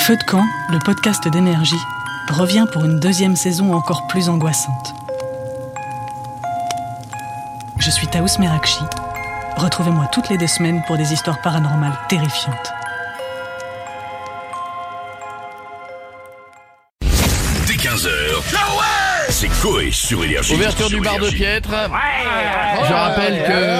Feu de camp, le podcast d'énergie, revient pour une deuxième saison encore plus angoissante. Je suis Taous Merakchi. Retrouvez-moi toutes les 2 semaines pour des histoires paranormales terrifiantes. Dès 15h, c'est Coé sur Énergie. Ouverture du bar de Piètre. Je rappelle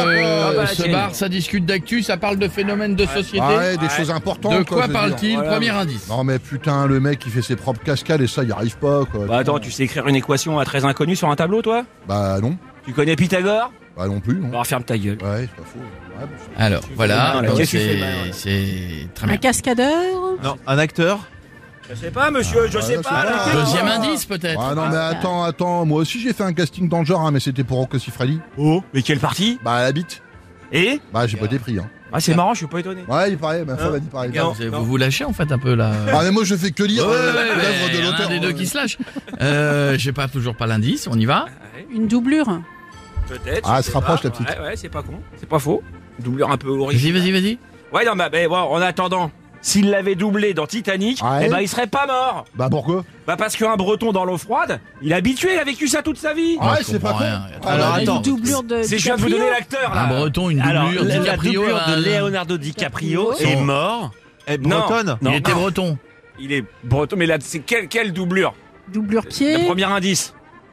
que ce bar, ça discute d'actu, ça parle de phénomènes de société. Ouais, des choses importantes. De quoi je veux parle-t-il? dire. Premier indice. Non mais putain, le mec qui fait ses propres cascades et ça, il arrive pas quoi. Bah attends, tu sais écrire une équation à très inconnue sur un tableau, toi? Bah non. Tu connais Pythagore? Bah non plus. Non. Bah ferme ta gueule. Ouais, c'est pas faux. Ouais, bon, Alors, voilà, mal, donc qu'est-ce que tu fais mal, ouais. c'est très Un bien. cascadeur? Non, un acteur. Je sais pas, monsieur, je sais ouais, pas. c'est là. pas- Deuxième indice, peut-être. Ah non mais attends, moi aussi j'ai fait un casting dans le genre, hein, mais c'était pour Rocco Siffredi. Oh, mais quelle partie? Bah à la bite. Et? Bah j'ai pas été pris. Hein. Ah c'est marrant, je suis pas étonné. Ouais, il paraît, ma femme a dit pareil. Regarde, vous vous lâchez en fait un peu là. Ah mais moi je fais que lire l'œuvre Ouais, de il y en a l'auteur. un des deux qui se lâche. J'ai pas toujours pas l'indice, on y va. Une doublure? Peut-être. Ah, je elle sais se rapproche, pas. la petite. Ouais, c'est pas con, c'est pas faux. Doublure un peu Vas-y, originale. vas-y. Ouais, non, mais bon, en attendant, s'il l'avait doublé dans Titanic, Ouais. eh ben il serait pas mort. Bah pourquoi? Bah parce qu'un Breton dans l'eau froide, il est habitué, il a vécu ça toute sa vie. Ah ouais, je c'est pas comprends con. rien. Alors, bah, attends. Une doublure de C'est je viens de vous donner l'acteur là. Un breton, une doublure, la DiCaprio. doublure de là, Leonardo DiCaprio Son- est mort. Eh, Non. bretonne. Il était breton. Il est breton, mais là c'est quelle doublure? Doublure Le pied? premier indice.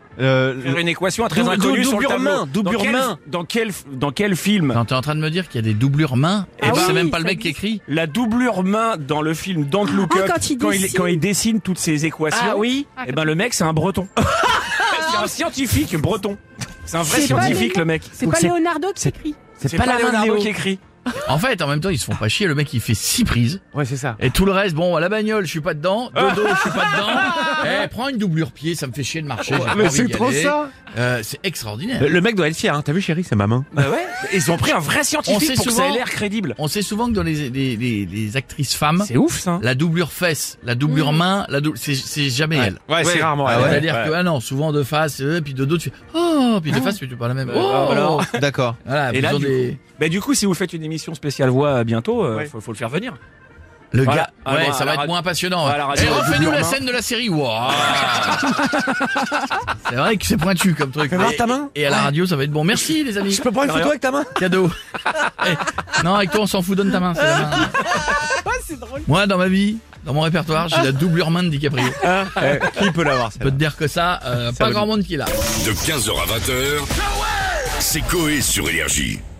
Faire une équation très inconnue sur le doublure tableau. main, doublure main. Dans quel film? Non, t'es en train de me dire qu'il y a des doublures mains et Ah que c'est oui, même pas le ça mec qui existe. écrit. La doublure main dans le film Don't Look Ah, Up, quand il dessine. dessine toutes ces équations. Ah oui. Et ben le mec c'est un breton. C'est un scientifique breton. C'est un vrai C'est pas scientifique le mec. C'est Donc pas c'est- Leonardo qui écrit? C'est pas pas la main de Leonardo Léo. qui écrit. En fait, en même temps, ils se font pas chier. Le mec, il fait 6 prises. Ouais, c'est ça. Et tout le reste, bon, à la bagnole, je suis pas dedans. Dodo, je suis pas dedans. Prends une doublure pied, ça me fait chier de marcher. j'ai pas Mais envie c'est d'y trop aller. ça. C'est extraordinaire. Le mec doit être fier, hein. T'as vu, chérie, c'est ma main. Bah ouais. Ils ont pris un vrai On scientifique sait pour que ça souvent- ait l'air crédible. On sait souvent que dans les actrices femmes, C'est ouf ça. la doublure fesse, la doublure main, c'est jamais elle. Ouais, c'est rarement. Ah elle. ouais. C'est-à-dire que, ah non, souvent de face, puis de dos, tu fais, oh, puis de face, tu pas la même. Oh, voilà. D'accord. Voilà, Et là, ils ont du des- Bah du coup, si vous faites une émission spéciale voix bientôt, faut le faire venir. Le Voilà. gars, Ah, ouais, bon, ça à va la être radio- moins passionnant. à la radio, Et refais-nous doublure la main. scène de la série. Wow. C'est vrai que c'est pointu comme truc. Fais voir Et- ta main. Et à la radio, ça va être bon. Merci les amis. Je peux prendre une photo avec ta main? Cadeau. Non, avec toi, on s'en fout, donne ta main. C'est la main. Moi, dans ma vie, dans mon répertoire, j'ai la doublure main de DiCaprio. Qui peut l'avoir, Je peux te dire que ça, pas grand monde qui l'a. De 15h à 20h, c'est Coé sur Énergie.